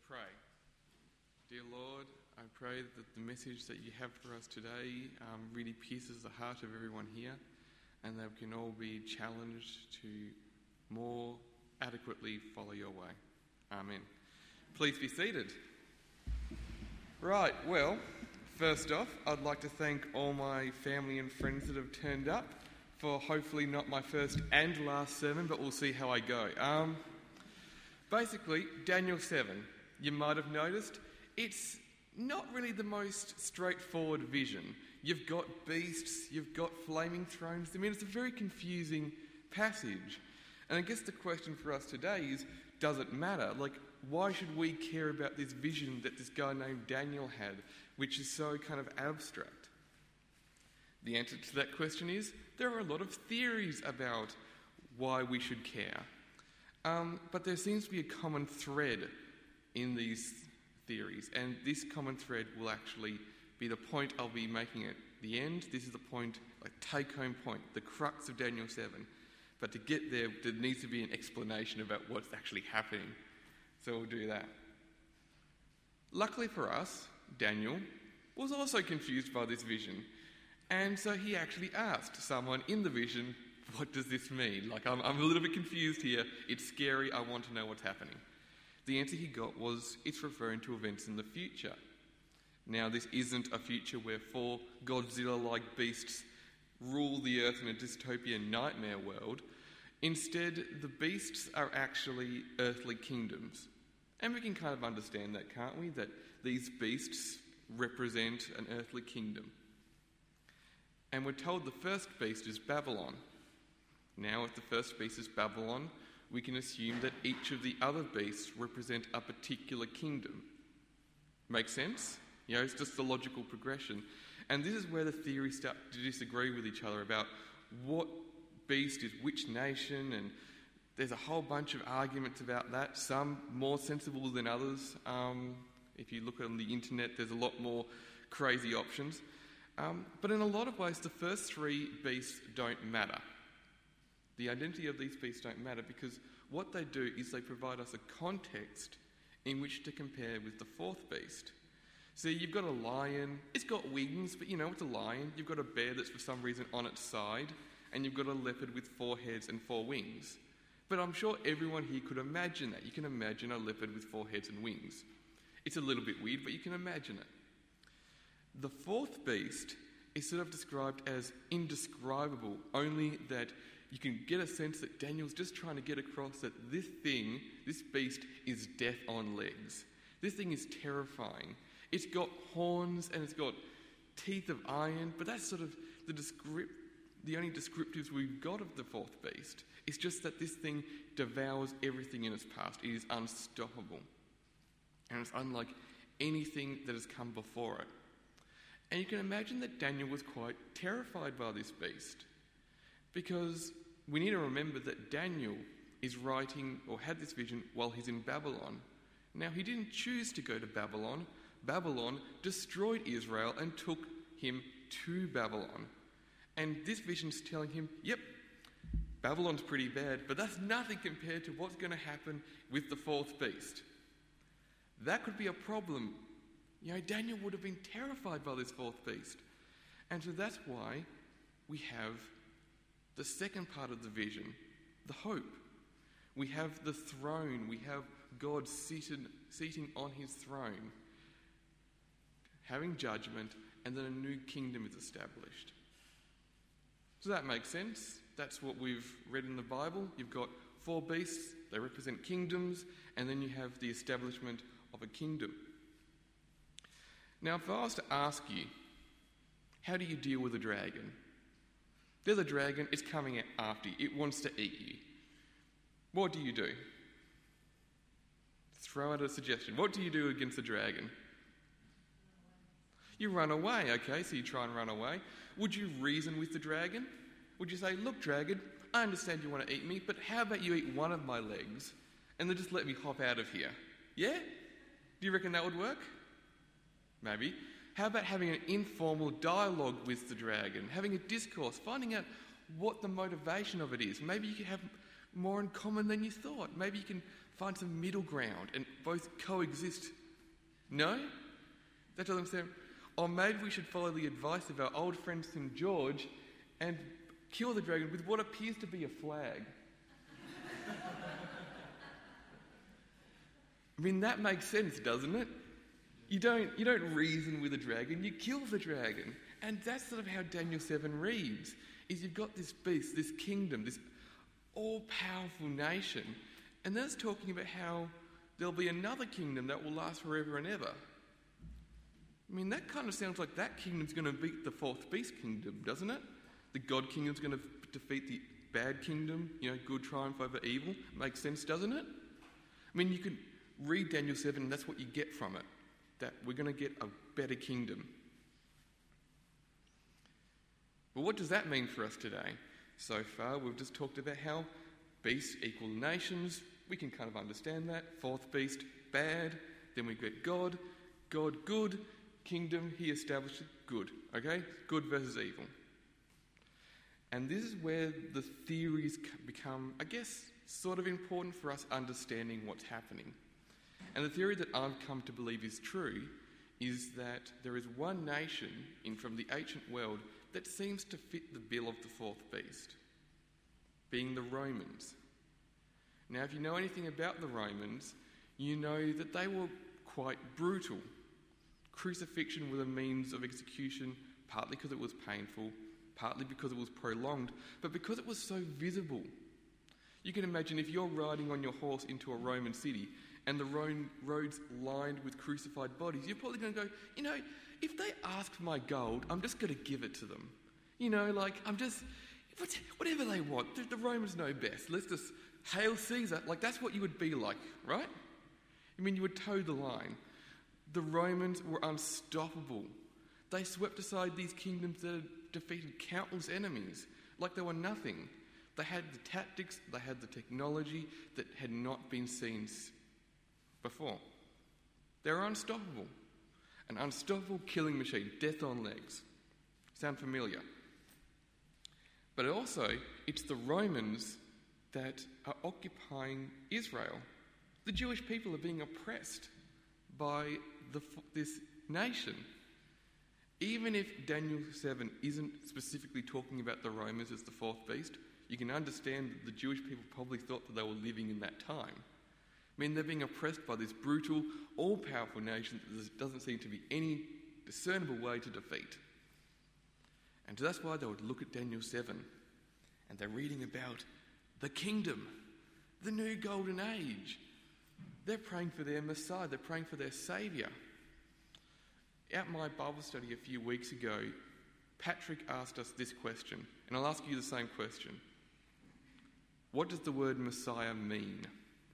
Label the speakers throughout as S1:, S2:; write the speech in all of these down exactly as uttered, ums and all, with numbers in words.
S1: pray. Dear Lord, I pray that the message that you have for us today um, really pierces the heart of everyone here, and that we can all be challenged to more adequately follow your way. Amen. Please be seated. Right, well, first off, I'd like to thank all my family and friends that have turned up for hopefully not my first and last sermon, but we'll see how I go. Um, basically, Daniel seven, you might have noticed, it's not really the most straightforward vision. You've got beasts, you've got flaming thrones. I mean, it's a very confusing passage. And I guess the question for us today is, does it matter? Like, why should we care about this vision that this guy named Daniel had, which is so kind of abstract? The answer to that question is, there are a lot of theories about why we should care. Um, but there seems to be a common thread in these theories, and this common thread will actually be the point I'll be making at the end. This is the point, like take-home point, the crux of Daniel seven. But to get there, there needs to be an explanation about what's actually happening. So we'll do that. Luckily for us, Daniel was also confused by this vision. And so he actually asked someone in the vision, what does this mean? Like, I'm, I'm a little bit confused here. It's scary. I want to know what's happening. The answer he got was, it's referring to events in the future. Now, this isn't a future where four Godzilla-like beasts rule the earth in a dystopian nightmare world. Instead, the beasts are actually earthly kingdoms. And we can kind of understand that, can't we? That these beasts represent an earthly kingdom. And we're told the first beast is Babylon. Now, if the first beast is Babylon, we can assume that each of the other beasts represent a particular kingdom. Make sense? You know, it's just the logical progression. And this is where the theories start to disagree with each other about what beast is which nation, and there's a whole bunch of arguments about that, some more sensible than others. Um, if you look on the internet, there's a lot more crazy options. Um, but in a lot of ways, the first three beasts don't matter. The identity of these beasts don't matter because what they do is they provide us a context in which to compare with the fourth beast. So you've got a lion, it's got wings, but you know, it's a lion. You've got a bear that's for some reason on its side, and you've got a leopard with four heads and four wings. But I'm sure everyone here could imagine that. You can imagine a leopard with four heads and wings. It's a little bit weird, but you can imagine it. The fourth beast is sort of described as indescribable, only that you can get a sense that Daniel's just trying to get across that this thing, this beast, is death on legs. This thing is terrifying. It's got horns and it's got teeth of iron, but that's sort of the descript, the only descriptives we've got of the fourth beast. It's just that this thing devours everything in its past. It is unstoppable. And it's unlike anything that has come before it. And you can imagine that Daniel was quite terrified by this beast, because we need to remember that Daniel is writing or had this vision while he's in Babylon. Now, he didn't choose to go to Babylon. Babylon destroyed Israel and took him to Babylon. And this vision's telling him, yep, Babylon's pretty bad, but that's nothing compared to what's going to happen with the fourth beast. That could be a problem. You know, Daniel would have been terrified by this fourth beast. And so that's why we have the second part of the vision, the hope. We have the throne. We have God seated, seating on his throne, having judgment, and then a new kingdom is established. Does that make sense? That's what we've read in the Bible. You've got four beasts, they represent kingdoms, and then you have the establishment of a kingdom. Now, if I was to ask you, how do you deal with a dragon? There's a dragon, it's coming after you, it wants to eat you. What do you do? Throw out a suggestion. What do you do against a dragon? You run away, okay, so you try and run away. Would you reason with the dragon? Would you say, look, dragon, I understand you want to eat me, but how about you eat one of my legs and then just let me hop out of here? Yeah? Do you reckon that would work? Maybe. How about having an informal dialogue with the dragon, having a discourse, finding out what the motivation of it is? Maybe you could have more in common than you thought. Maybe you can find some middle ground and both coexist. No? That doesn't sound... Or maybe we should follow the advice of our old friend Saint George and kill the dragon with what appears to be a flag. I mean, that makes sense, doesn't it? You don't, you don't reason with a dragon, you kill the dragon. And that's sort of how Daniel seven reads, is you've got this beast, this kingdom, this all-powerful nation, and then it's talking about how there'll be another kingdom that will last forever and ever. I mean, that kind of sounds like that kingdom's going to beat the fourth beast kingdom, doesn't it? The God kingdom's going to f- defeat the bad kingdom, you know, good triumph over evil. Makes sense, doesn't it? I mean, you could read Daniel seven and that's what you get from it, that we're going to get a better kingdom. But what does that mean for us today? So far, we've just talked about how beasts equal nations. We can kind of understand that. Fourth beast, bad. Then we get God. God, good. Kingdom, he established it, good. Okay? Good versus evil. And this is where the theories become, I guess, sort of important for us understanding what's happening. And the theory that I've come to believe is true is that there is one nation in from the ancient world that seems to fit the bill of the fourth beast, being the Romans. Now, if you know anything about the Romans, you know that they were quite brutal. Crucifixion was a means of execution, partly because it was painful, partly because it was prolonged, but because it was so visible. You can imagine if you're riding on your horse into a Roman city and the roads lined with crucified bodies, you're probably going to go, you know, if they ask for my gold, I'm just going to give it to them. You know, like, I'm just, whatever they want, the, the Romans know best. Let's just hail Caesar. Like, that's what you would be like, right? I mean, you would toe the line. The Romans were unstoppable. They swept aside these kingdoms that had defeated countless enemies like they were nothing. They had the tactics, they had the technology that had not been seen before. They were unstoppable. An unstoppable killing machine, death on legs. Sound familiar? But also, it's the Romans that are occupying Israel. The Jewish people are being oppressed by the, this nation. Even if Daniel seven isn't specifically talking about the Romans as the fourth beast, you can understand that the Jewish people probably thought that they were living in that time. I mean, they're being oppressed by this brutal, all-powerful nation that there doesn't seem to be any discernible way to defeat. And so that's why they would look at Daniel seven, and they're reading about the kingdom, the new golden age. They're praying for their Messiah. They're praying for their Saviour. At my Bible study a few weeks ago, Patrick asked us this question, and I'll ask you the same question. What does the word Messiah mean?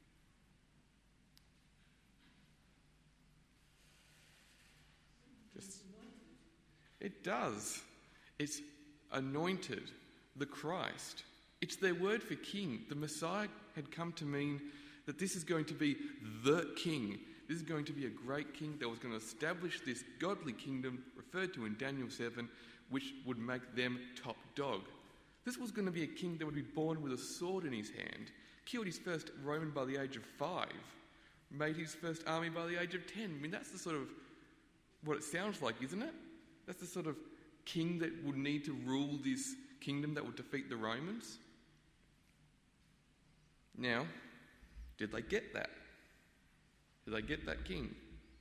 S1: Just, it does. It's anointed, the Christ. It's their word for king. The Messiah had come to mean that this is going to be the king. This is going to be a great king that was going to establish this godly kingdom referred to in Daniel seven, which would make them top dog. This was going to be a king that would be born with a sword in his hand, killed his first Roman by the age of five, made his first army by the age of ten. I mean, that's the sort of what it sounds like, isn't it? That's the sort of king that would need to rule this kingdom that would defeat the Romans. Now, did they get that? Did they get that king?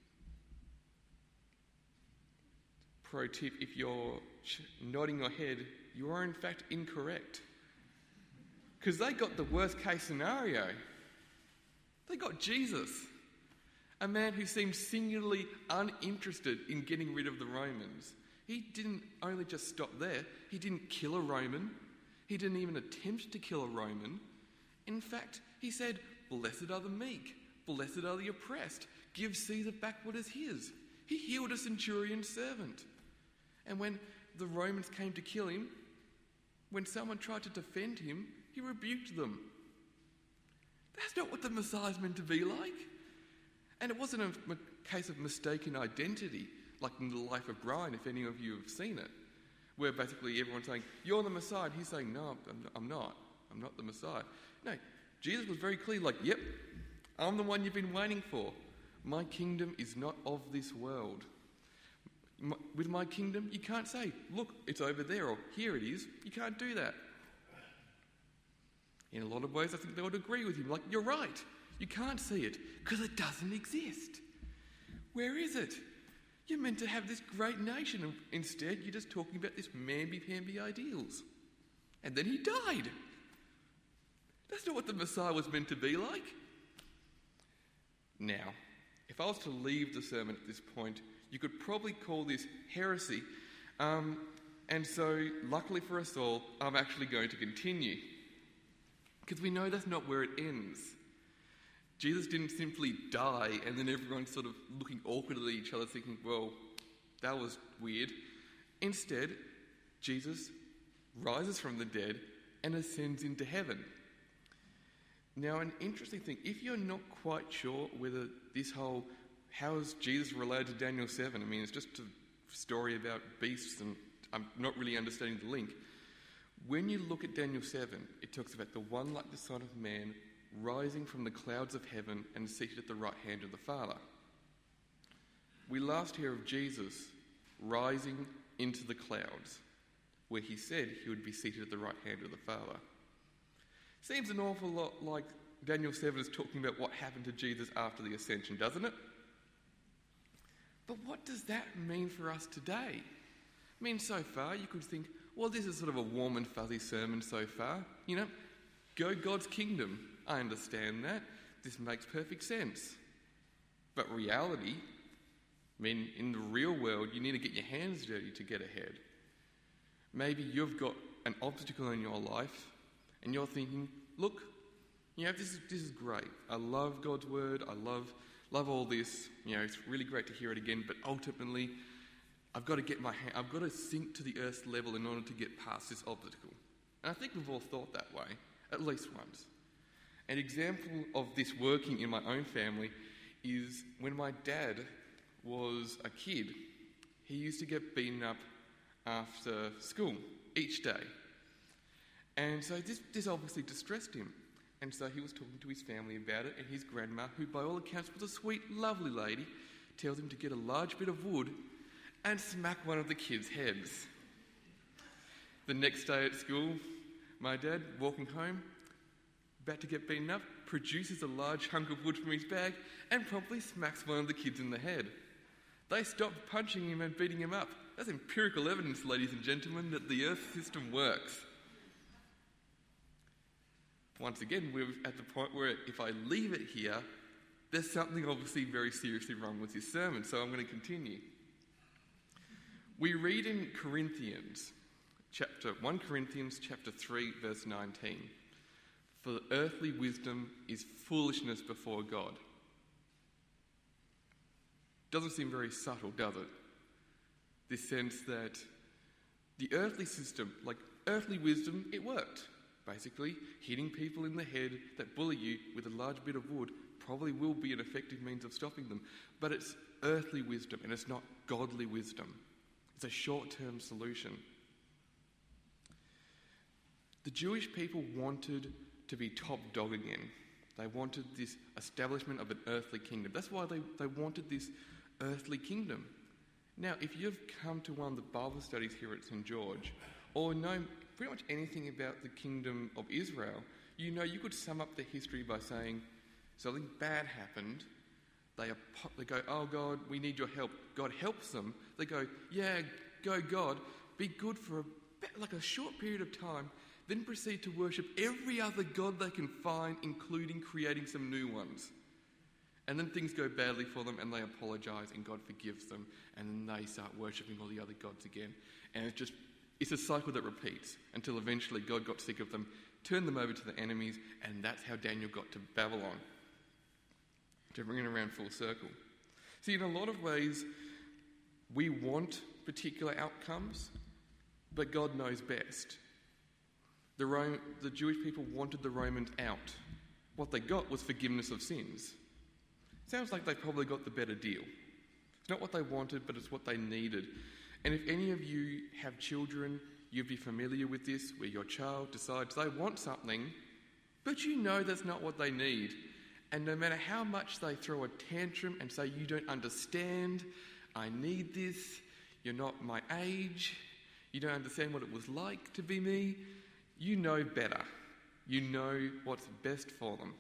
S1: Pro tip, if you're nodding your head, you are in fact incorrect. Because they got the worst case scenario. They got Jesus, a man who seemed singularly uninterested in getting rid of the Romans. He didn't only just stop there, he didn't kill a Roman, he didn't even attempt to kill a Roman. In fact, he said, "Blessed are the meek, blessed are the oppressed, give Caesar back what is his." He healed a centurion's servant. And when the Romans came to kill him, when someone tried to defend him, he rebuked them. That's not what the Messiah's meant to be like. And it wasn't a case of mistaken identity, like in the life of Brian, if any of you have seen it, where basically everyone's saying, "You're the Messiah," and he's saying, "No, I'm not." I'm not the Messiah. No, Jesus was very clear, like, yep, I'm the one you've been waiting for. My kingdom is not of this world. My, with my kingdom, you can't say, look, it's over there, or here it is. You can't do that. In a lot of ways, I think they would agree with him. Like, you're right. You can't see it because it doesn't exist. Where is it? You're meant to have this great nation, and instead you're just talking about this mamby-pamby ideals. And then he died. That's not what the Messiah was meant to be like. Now, if I was to leave the sermon at this point, you could probably call this heresy. Um, and so, luckily for us all, I'm actually going to continue. Because we know that's not where it ends. Jesus didn't simply die and then everyone's sort of looking awkwardly at each other thinking, well, that was weird. Instead, Jesus rises from the dead and ascends into heaven. Now, an interesting thing, if you're not quite sure whether this whole, how is Jesus related to Daniel seven? I mean, it's just a story about beasts and I'm not really understanding the link. When you look at Daniel seven, it talks about the one like the Son of Man rising from the clouds of heaven and seated at the right hand of the Father. We last hear of Jesus rising into the clouds, where he said he would be seated at the right hand of the Father. Seems an awful lot like Daniel seven is talking about what happened to Jesus after the ascension, doesn't it? But what does that mean for us today? I mean, so far you could think, well, this is sort of a warm and fuzzy sermon so far. You know, go God's kingdom. I understand that. This makes perfect sense. But reality, I mean, in the real world, you need to get your hands dirty to get ahead. Maybe you've got an obstacle in your life and you're thinking, look, you know, this is, this is great. I love God's word. I love, love all this. You know, it's really great to hear it again. But ultimately, I've got to get my hand, I've got to sink to the earth's level in order to get past this obstacle. And I think we've all thought that way, at least once. An example of this working in my own family is when my dad was a kid, he used to get beaten up after school each day. And so this, this obviously distressed him. And so he was talking to his family about it, and his grandma, who by all accounts was a sweet, lovely lady, tells him to get a large bit of wood and smack one of the kids' heads. The next day at school, my dad, walking home, about to get beaten up, produces a large hunk of wood from his bag and promptly smacks one of the kids in the head. They stopped punching him and beating him up. That's empirical evidence, ladies and gentlemen, that the earth system works. Once again, we're at the point where if I leave it here, there's something obviously very seriously wrong with this sermon, so I'm going to continue. We read in Corinthians, chapter First Corinthians chapter three, verse nineteen, "For the earthly wisdom is foolishness before God." Doesn't seem very subtle, does it? This sense that the earthly system, like earthly wisdom, it worked. Basically, hitting people in the head that bully you with a large bit of wood probably will be an effective means of stopping them. But it's earthly wisdom and it's not godly wisdom. It's a short-term solution. The Jewish people wanted to be top dog again. They wanted this establishment of an earthly kingdom. That's why they, they wanted this earthly kingdom. Now, if you've come to one of the Bible studies here at Saint George, or know pretty much anything about the kingdom of Israel, you know you could sum up the history by saying something bad happened. They, they go, oh God, we need your help. God helps them. They go, yeah, go God. Be good for a, like a short period of time, then proceed to worship every other god they can find, including creating some new ones. And then things go badly for them and they apologise and God forgives them, and then they start worshipping all the other gods again. And it's just, it's a cycle that repeats until eventually God got sick of them, turned them over to the enemies, and that's how Daniel got to Babylon. To bring it around full circle. See, in a lot of ways, we want particular outcomes, but God knows best. The, Rome, the Jewish people wanted the Romans out. What they got was forgiveness of sins. Sounds like they probably got the better deal. It's not what they wanted, but it's what they needed. And if any of you have children, you'd be familiar with this, where your child decides they want something, but you know that's not what they need. And no matter how much they throw a tantrum and say, you don't understand, I need this, you're not my age, you don't understand what it was like to be me, you know better. You know what's best for them.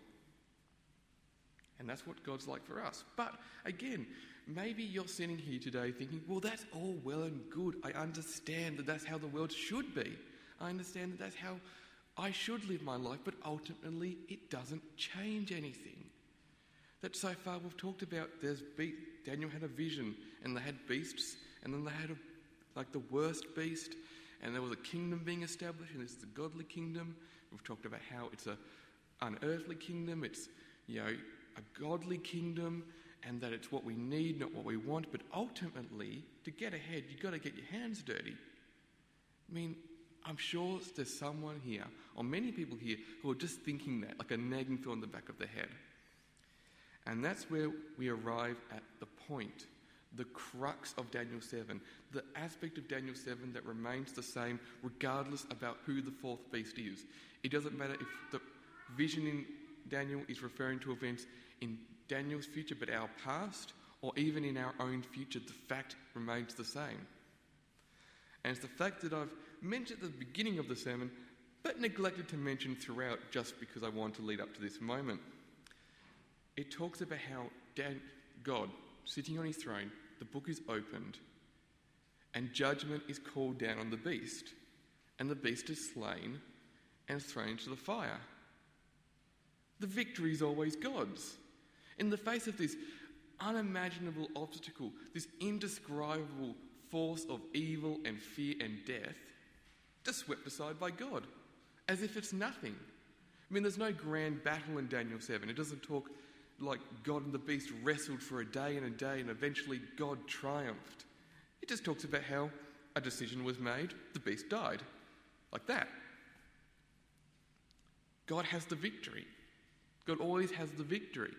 S1: And that's what God's like for us. But again, maybe you're sitting here today thinking, well, that's all well and good. I understand that that's how the world should be. I understand that that's how I should live my life, but ultimately it doesn't change anything. That so far we've talked about, there's be- Daniel had a vision, and they had beasts, and then they had a, like the worst beast, and there was a kingdom being established, and this is the godly kingdom. We've talked about how it's a unearthly kingdom, it's, you know, a godly kingdom, and that it's what we need, not what we want. But ultimately, to get ahead, you've got to get your hands dirty. I mean, I'm sure there's someone here, or many people here, who are just thinking that, like a nagging thought in the back of their head. And that's where we arrive at the point, the crux of Daniel seven, the aspect of Daniel seven that remains the same regardless about who the fourth beast is. It doesn't matter if the vision in Daniel is referring to events in Daniel's future but our past, or even in our own future, the fact remains the same. And it's the fact that I've mentioned at the beginning of the sermon but neglected to mention throughout just because I want to lead up to this moment. It talks about how Dan- God, sitting on his throne, the book is opened and judgment is called down on the beast, and the beast is slain and thrown into the fire. The victory is always God's. In the face of this unimaginable obstacle, this indescribable force of evil and fear and death, just swept aside by God, as if it's nothing. I mean, there's no grand battle in Daniel seven. It doesn't talk like God and the beast wrestled for a day and a day and eventually God triumphed. It just talks about how a decision was made, the beast died. Like that. God has the victory. God always has the victory.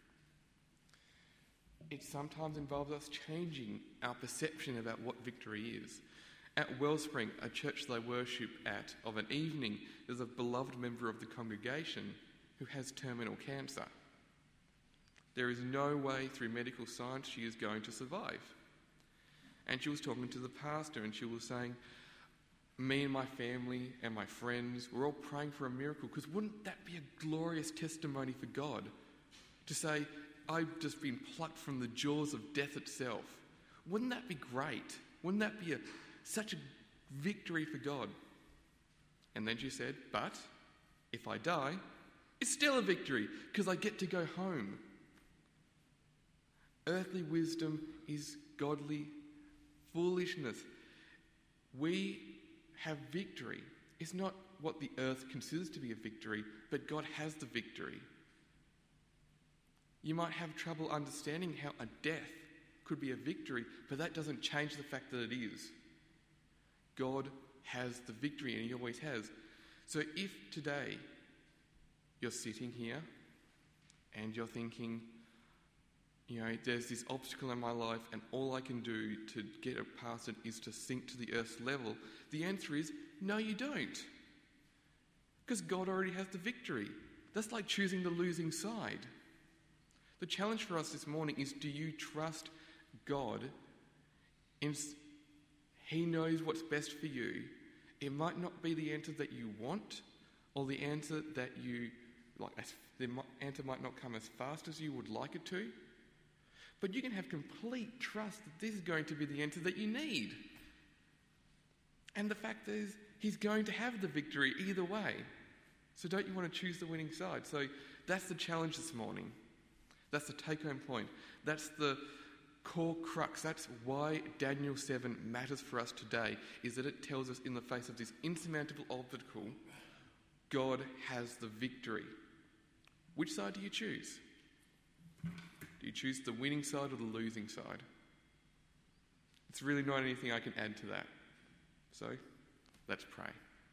S1: It sometimes involves us changing our perception about what victory is. At Wellspring, a church they worship at, of an evening, there's a beloved member of the congregation who has terminal cancer. There is no way through medical science she is going to survive. And she was talking to the pastor and she was saying, me and my family and my friends, we're all praying for a miracle, because wouldn't that be a glorious testimony for God? To say, I've just been plucked from the jaws of death itself. Wouldn't that be great? Wouldn't that be a, such a victory for God? And then she said, but if I die, it's still a victory, because I get to go home. Earthly wisdom is godly foolishness. We have victory. It's not what the earth considers to be a victory, but God has the victory. You might have trouble understanding how a death could be a victory, but that doesn't change the fact that it is. God has the victory, and he always has. So if today you're sitting here and you're thinking, you know, there's this obstacle in my life and all I can do to get past it is to sink to the earth's level, the answer is, no, you don't. Because God already has the victory. That's like choosing the losing side. The challenge for us this morning is, do you trust God? In, he knows what's best for you. It might not be the answer that you want, or the answer that you, like, the answer might not come as fast as you would like it to, but you can have complete trust that this is going to be the answer that you need. And the fact is, he's going to have the victory either way. So don't you want to choose the winning side? So that's the challenge this morning. That's the take-home point. That's the core crux. That's why Daniel seven matters for us today, is that it tells us in the face of this insurmountable obstacle, God has the victory. Which side do you choose? Do you choose the winning side or the losing side? It's really not anything I can add to that. So, let's pray.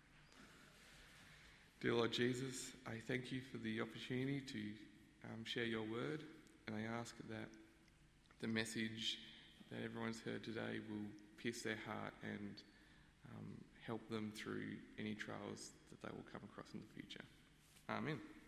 S1: Dear Lord Jesus, I thank you for the opportunity to um, share your word, and I ask that the message that everyone's heard today will pierce their heart and um, help them through any trials that they will come across in the future. Amen.